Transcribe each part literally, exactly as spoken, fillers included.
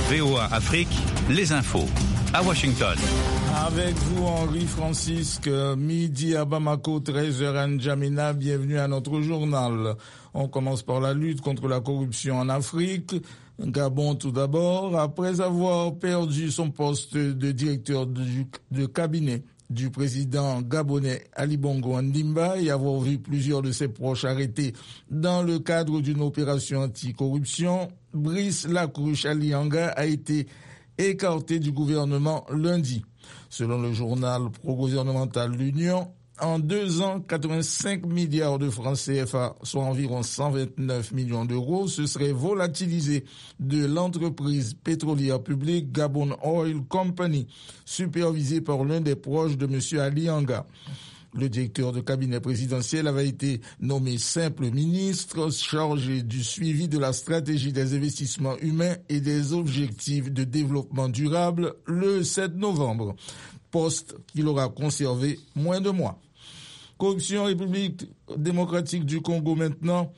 V O A Afrique, les infos. À Washington. Avec vous, Henri Francisque, midi à Bamako, treize heures à N'Djamena. Bienvenue à notre journal. On commence par la lutte contre la corruption en Afrique. Gabon tout d'abord. Après avoir perdu son poste de directeur de, de cabinet du président gabonais Ali Bongo Ondimba et avoir vu plusieurs de ses proches arrêtés dans le cadre d'une opération anticorruption, Brice Lacrouche Alianga a été écarté du gouvernement lundi. Selon le journal pro-gouvernemental L'Union, en deux ans, quatre-vingt-cinq milliards de francs C F A, soit environ cent vingt-neuf millions d'euros, se seraient volatilisés de l'entreprise pétrolière publique Gabon Oil Company, supervisée par l'un des proches de M. Alianga. Le directeur de cabinet présidentiel avait été nommé simple ministre chargé du suivi de la stratégie des investissements humains et des objectifs de développement durable le sept novembre, poste qu'il aura conservé moins de mois. Corruption République démocratique du Congo maintenant.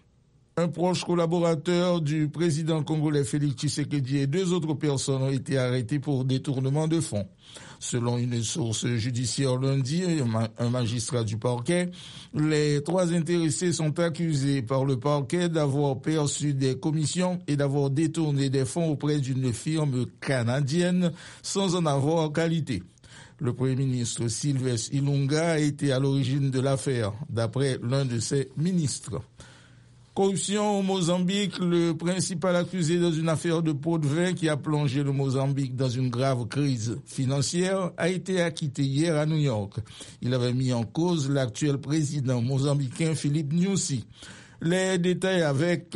Un proche collaborateur du président congolais Félix Tshisekedi et deux autres personnes ont été arrêtés pour détournement de fonds. Selon une source judiciaire lundi, un magistrat du parquet, les trois intéressés sont accusés par le parquet d'avoir perçu des commissions et d'avoir détourné des fonds auprès d'une firme canadienne sans en avoir qualité. Le Premier ministre Sylvestre Ilunga a été à l'origine de l'affaire, d'après l'un de ses ministres. Corruption au Mozambique, le principal accusé dans une affaire de pot de vin qui a plongé le Mozambique dans une grave crise financière a été acquitté hier à New York. Il avait mis en cause l'actuel président mozambicain Philippe Nyusi. Les détails avec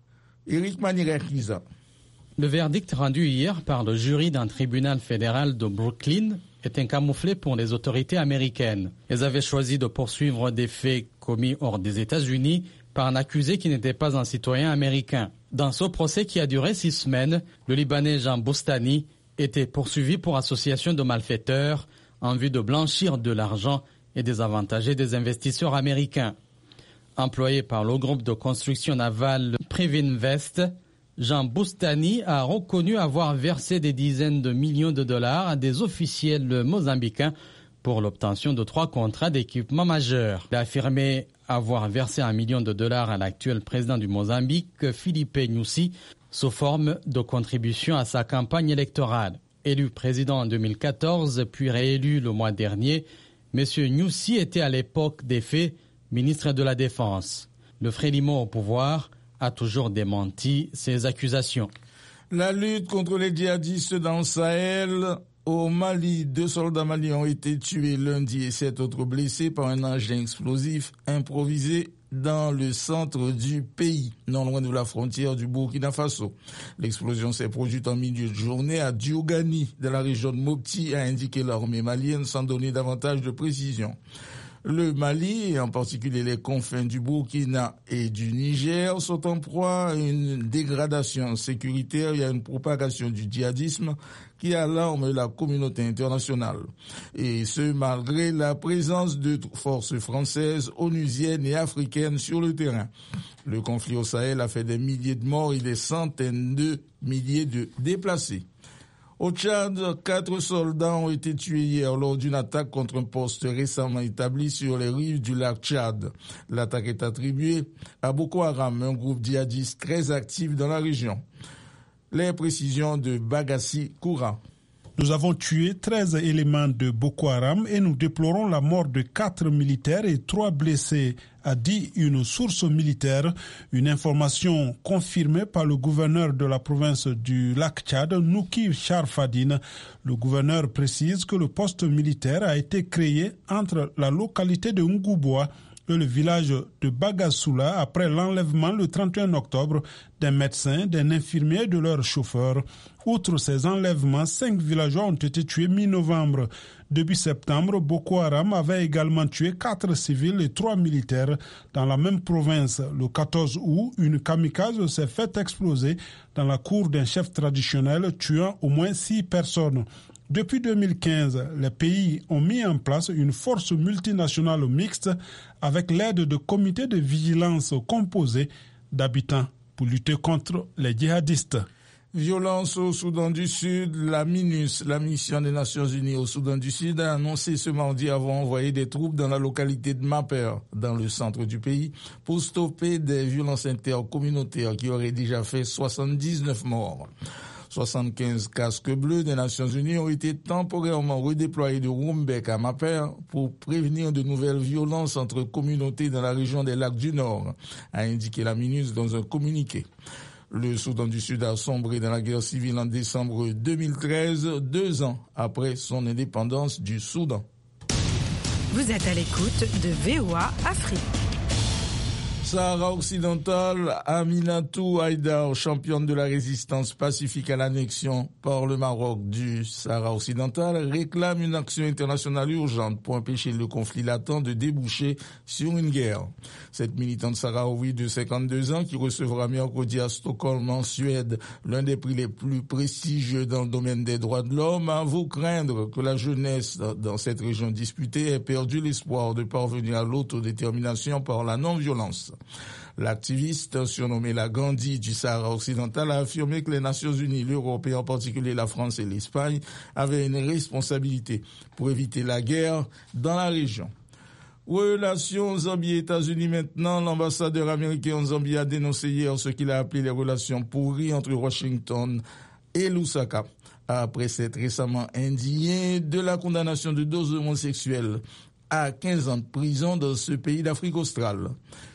Eric Manirakiza. Le verdict rendu hier par le jury d'un tribunal fédéral de Brooklyn était camouflé pour les autorités américaines. Elles avaient choisi de poursuivre des faits commis hors des États-Unis par un accusé qui n'était pas un citoyen américain. Dans ce procès qui a duré six semaines, le Libanais Jean Boustani était poursuivi pour association de malfaiteurs en vue de blanchir de l'argent et désavantager des investisseurs américains. Employé par le groupe de construction navale Privinvest, Jean Boustani a reconnu avoir versé des dizaines de millions de dollars à des officiels mozambicains pour l'obtention de trois contrats d'équipement majeurs. Il a affirmé avoir versé un million de dollars à l'actuel président du Mozambique, Philippe Nyusi, sous forme de contribution à sa campagne électorale. Élu président en deux mille quatorze, puis réélu le mois dernier, M. Nyusi était à l'époque des faits ministre de la Défense. Le Frélimo au pouvoir a toujours démenti ces accusations. La lutte contre les djihadistes dans le Sahel. Au Mali, deux soldats maliens ont été tués lundi et sept autres blessés par un engin explosif improvisé dans le centre du pays, non loin de la frontière du Burkina Faso. L'explosion s'est produite en milieu de journée à Diougani, dans la région de Mopti, a indiqué l'armée malienne sans donner davantage de précision. Le Mali, et en particulier les confins du Burkina et du Niger, sont en proie à une dégradation sécuritaire et à une propagation du djihadisme qui alarme la communauté internationale. Et ce, malgré la présence de forces françaises, onusiennes et africaines sur le terrain. Le conflit au Sahel a fait des milliers de morts et des centaines de milliers de déplacés. Au Tchad, quatre soldats ont été tués hier lors d'une attaque contre un poste récemment établi sur les rives du lac Tchad. L'attaque est attribuée à Boko Haram, un groupe djihadiste très actif dans la région. Les précisions de Bagassi Koura. Nous avons tué treize éléments de Boko Haram et nous déplorons la mort de quatre militaires et trois blessés, a dit une source militaire. Une information confirmée par le gouverneur de la province du lac Tchad, Nouki Charfadine. Le gouverneur précise que le poste militaire a été créé entre la localité de Ngouboua et le village de Bagassoula après l'enlèvement le trente et un octobre d'un médecin, d'un infirmier et de leur chauffeur. Outre ces enlèvements, cinq villageois ont été tués mi-novembre. Début septembre, Boko Haram avait également tué quatre civils et trois militaires dans la même province. Le quatorze août, une kamikaze s'est fait exploser dans la cour d'un chef traditionnel, tuant au moins six personnes. Depuis deux mille quinze, les pays ont mis en place une force multinationale mixte avec l'aide de comités de vigilance composés d'habitants pour lutter contre les djihadistes. Violence au Soudan du Sud, la MINUS, la mission des Nations Unies au Soudan du Sud, a annoncé ce mardi avoir envoyé des troupes dans la localité de Maper, dans le centre du pays, pour stopper des violences intercommunautaires qui auraient déjà fait soixante-dix-neuf morts. soixante-quinze casques bleus des Nations Unies ont été temporairement redéployés de Rumbek à Maper pour prévenir de nouvelles violences entre communautés dans la région des lacs du Nord, a indiqué la MINUS dans un communiqué. Le Soudan du Sud a sombré dans la guerre civile en décembre deux mille treize, deux ans après son indépendance du Soudan. Vous êtes à l'écoute de V O A Afrique. Sahara occidental, Aminatou Haïdar, championne de la résistance pacifique à l'annexion par le Maroc du Sahara occidental, réclame une action internationale urgente pour empêcher le conflit latent de déboucher sur une guerre. Cette militante sahraoui de cinquante-deux ans, qui recevra mercredi à Stockholm en Suède l'un des prix les plus prestigieux dans le domaine des droits de l'homme, avoue craindre que la jeunesse dans cette région disputée ait perdu l'espoir de parvenir à l'autodétermination par la non-violence. L'activiste, surnommée la Gandhi du Sahara occidental, a affirmé que les Nations Unies, l'Europe et en particulier la France et l'Espagne avaient une responsabilité pour éviter la guerre dans la région. Relations Zambie-États-Unis maintenant. L'ambassadeur américain en Zambie a dénoncé hier ce qu'il a appelé les relations pourries entre Washington et Lusaka, après s'être récemment indigné de la condamnation de deux homosexuels à quinze ans de prison dans ce pays d'Afrique australe.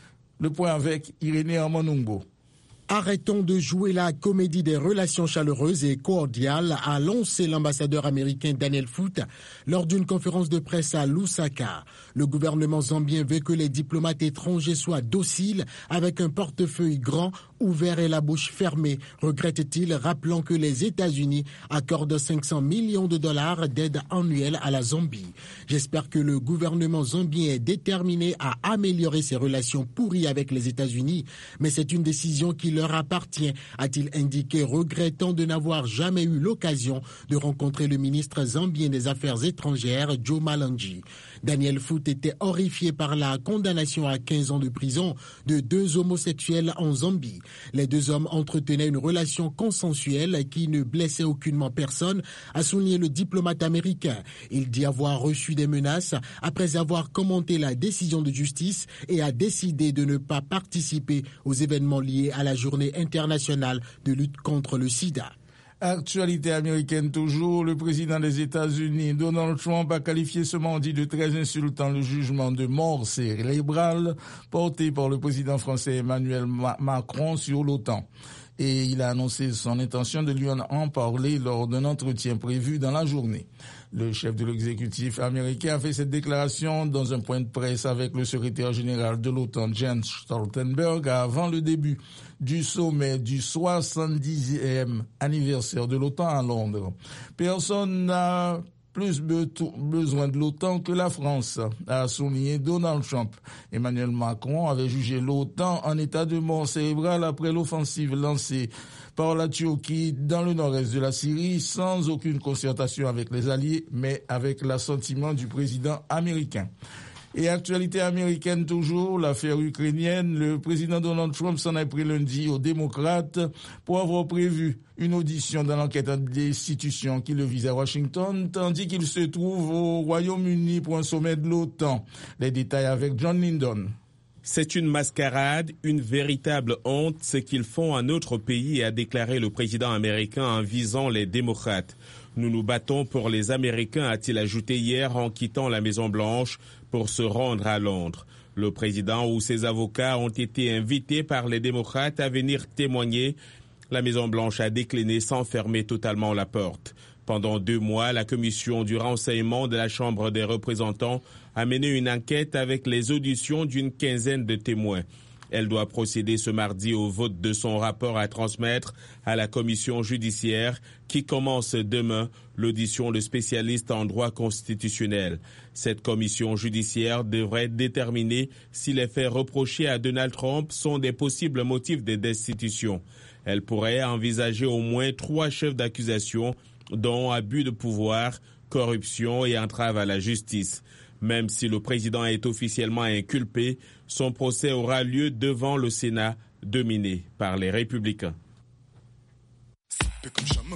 Le point avec Irénée Armanungo. Arrêtons de jouer la comédie des relations chaleureuses et cordiales, a lancé l'ambassadeur américain Daniel Foote lors d'une conférence de presse à Lusaka. Le gouvernement zambien veut que les diplomates étrangers soient dociles, avec un portefeuille grand, ouvert et la bouche fermée, regrette-t-il, rappelant que les États-Unis accordent cinq cents millions de dollars d'aide annuelle à la Zambie. J'espère que le gouvernement zambien est déterminé à améliorer ses relations pourries avec les États-Unis, mais c'est une décision qui leur appartient, a-t-il indiqué, regrettant de n'avoir jamais eu l'occasion de rencontrer le ministre zambien des Affaires étrangères, Joe Malangi. Daniel Foote était horrifié par la condamnation à quinze ans de prison de deux homosexuels en Zambie. Les deux hommes entretenaient une relation consensuelle qui ne blessait aucunement personne, a souligné le diplomate américain. Il dit avoir reçu des menaces après avoir commenté la décision de justice et a décidé de ne pas participer aux événements liés à la journée internationale de lutte contre le sida. Actualité américaine toujours, le président des États-Unis, Donald Trump, a qualifié ce mardi de très insultant le jugement de mort cérébrale porté par le président français Emmanuel Macron sur l'OTAN. Et il a annoncé son intention de lui en parler lors d'un entretien prévu dans la journée. Le chef de l'exécutif américain a fait cette déclaration dans un point de presse avec le secrétaire général de l'OTAN, Jens Stoltenberg, avant le début du sommet du soixante-dixième anniversaire de l'OTAN à Londres. Personne n'a plus besoin de l'OTAN que la France, a souligné Donald Trump. Emmanuel Macron avait jugé l'OTAN en état de mort cérébrale après l'offensive lancée par la Turquie dans le nord-est de la Syrie, sans aucune concertation avec les alliés, mais avec l'assentiment du président américain. Et actualité américaine toujours, l'affaire ukrainienne, le président Donald Trump s'en est pris lundi aux démocrates pour avoir prévu une audition dans l'enquête d'institutions qui le vise à Washington, tandis qu'il se trouve au Royaume-Uni pour un sommet de l'OTAN. Les détails avec John Lindon. C'est une mascarade, une véritable honte, ce qu'ils font à notre pays, a déclaré le président américain en visant les démocrates. Nous nous battons pour les Américains, a-t-il ajouté hier en quittant la Maison-Blanche pour se rendre à Londres. Le président ou ses avocats ont été invités par les démocrates à venir témoigner. La Maison-Blanche a décliné sans fermer totalement la porte. Pendant deux mois, la commission du renseignement de la Chambre des représentants a mené une enquête avec les auditions d'une quinzaine de témoins. Elle doit procéder ce mardi au vote de son rapport à transmettre à la commission judiciaire qui commence demain l'audition de spécialistes en droit constitutionnel. Cette commission judiciaire devrait déterminer si les faits reprochés à Donald Trump sont des possibles motifs de destitution. Elle pourrait envisager au moins trois chefs d'accusation, dont abus de pouvoir, corruption et entrave à la justice. Même si le président est officiellement inculpé, son procès aura lieu devant le Sénat, dominé par les Républicains. comme chameau.